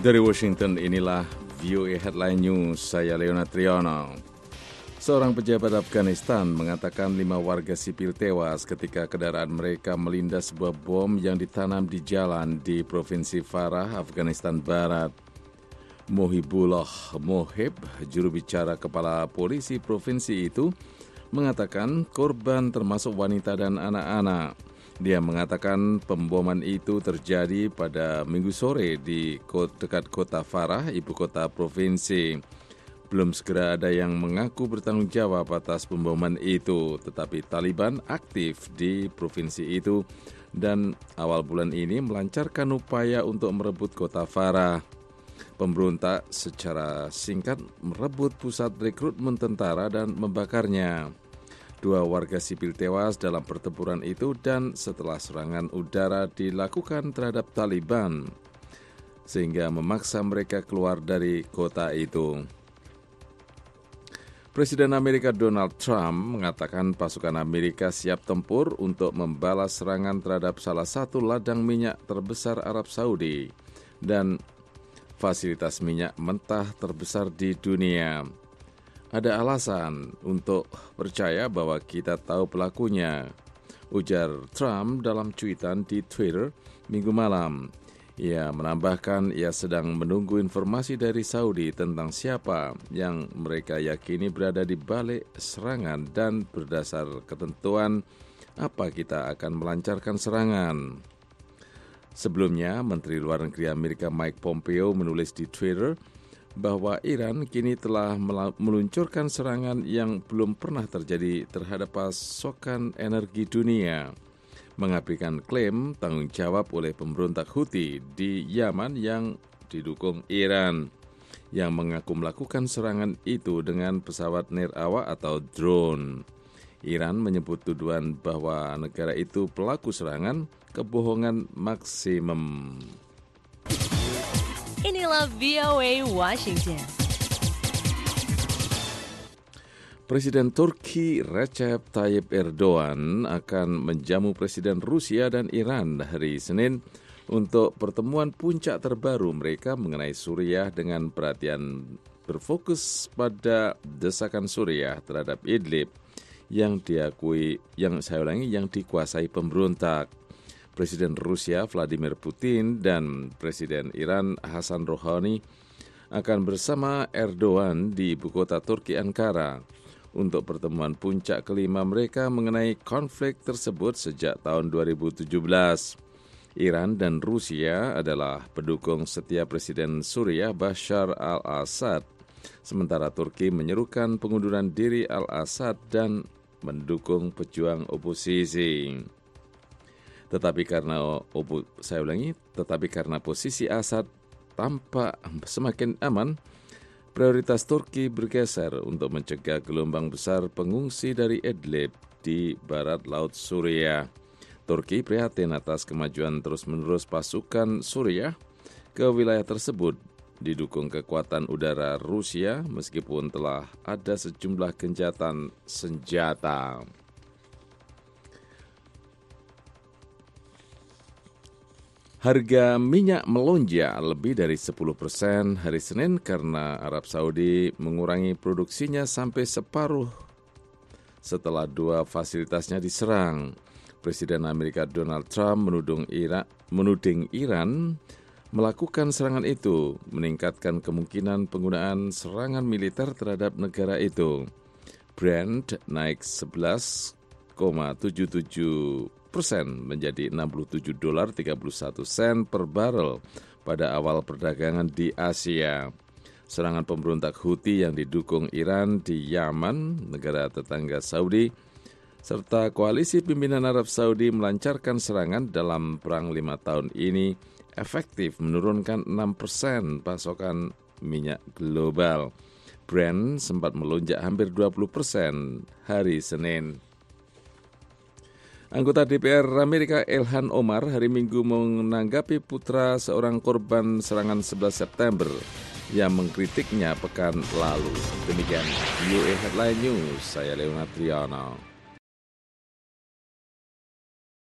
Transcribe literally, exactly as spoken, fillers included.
Dari Washington, inilah V O A Headline News, saya Leonard Triano. Seorang pejabat Afghanistan mengatakan lima warga sipil tewas ketika kendaraan mereka melindas sebuah bom yang ditanam di jalan di Provinsi Farah, Afghanistan Barat. Mohibullah Mohib, juru bicara kepala polisi provinsi itu, mengatakan korban termasuk wanita dan anak-anak. Dia mengatakan pemboman itu terjadi pada Minggu sore di dekat kota Farah, ibu kota provinsi. Belum segera ada yang mengaku bertanggung jawab atas pemboman itu, tetapi Taliban aktif di provinsi itu dan awal bulan ini melancarkan upaya untuk merebut kota Farah. Pemberontak secara singkat merebut pusat rekrutmen tentara dan membakarnya. Dua warga sipil tewas dalam pertempuran itu dan setelah serangan udara dilakukan terhadap Taliban, sehingga memaksa mereka keluar dari kota itu. Presiden Amerika Donald Trump mengatakan pasukan Amerika siap tempur untuk membalas serangan terhadap salah satu ladang minyak terbesar Arab Saudi dan fasilitas minyak mentah terbesar di dunia. Ada alasan untuk percaya bahwa kita tahu pelakunya, ujar Trump dalam cuitan di Twitter Minggu malam. Ia menambahkan ia sedang menunggu informasi dari Saudi tentang siapa yang mereka yakini berada di balik serangan dan berdasar ketentuan apa kita akan melancarkan serangan. Sebelumnya, Menteri Luar Negeri Amerika Mike Pompeo menulis di Twitter bahwa Iran kini telah meluncurkan serangan yang belum pernah terjadi terhadap pasokan energi dunia, mengabaikan klaim tanggung jawab oleh pemberontak Houthi di Yaman yang didukung Iran, yang mengaku melakukan serangan itu dengan pesawat nirawak atau drone. Iran menyebut tuduhan bahwa negara itu pelaku serangan kebohongan maksimum. Inilah V O A Washington. Presiden Turki Recep Tayyip Erdogan akan menjamu Presiden Rusia dan Iran hari Senin untuk pertemuan puncak terbaru mereka mengenai Suriah dengan perhatian berfokus pada desakan Suriah terhadap Idlib yang diakui, yang saya ulangi, yang dikuasai pemberontak. Presiden Rusia Vladimir Putin dan Presiden Iran Hasan Rouhani akan bersama Erdogan di ibu kota Turki Ankara untuk pertemuan puncak kelima mereka mengenai konflik tersebut sejak tahun dua ribu tujuh belas. Iran dan Rusia adalah pendukung setia Presiden Suriah Bashar al-Assad, sementara Turki menyerukan pengunduran diri al-Assad dan mendukung pejuang oposisi. Tetapi karena opo, saya ulangi, tetapi karena posisi Assad tampak semakin aman, prioritas Turki bergeser untuk mencegah gelombang besar pengungsi dari Idlib di barat laut Suriah. Turki prihatin atas kemajuan terus-menerus pasukan Suriah ke wilayah tersebut didukung kekuatan udara Rusia meskipun telah ada sejumlah gencatan senjata. Harga minyak melonjak lebih dari sepuluh persen hari Senin karena Arab Saudi mengurangi produksinya sampai separuh setelah dua fasilitasnya diserang. Presiden Amerika Donald Trump menuding Iran, menuding Iran melakukan serangan itu, meningkatkan kemungkinan penggunaan serangan militer terhadap negara itu. Brent naik sebelas koma tujuh tujuh persen menjadi enam puluh tujuh dolar tiga puluh satu sen per barel pada awal perdagangan di Asia. Serangan pemberontak Houthi yang didukung Iran di Yaman, negara tetangga Saudi, serta koalisi pimpinan Arab Saudi melancarkan serangan dalam perang lima tahun ini efektif menurunkan enam persen pasokan minyak global. Brent sempat melonjak hampir dua puluh persen hari Senin. Anggota D P R Amerika Ilhan Omar hari Minggu menanggapi putra seorang korban serangan sebelas September yang mengkritiknya pekan lalu. Demikian V O A Headline News, saya Leonard Triano.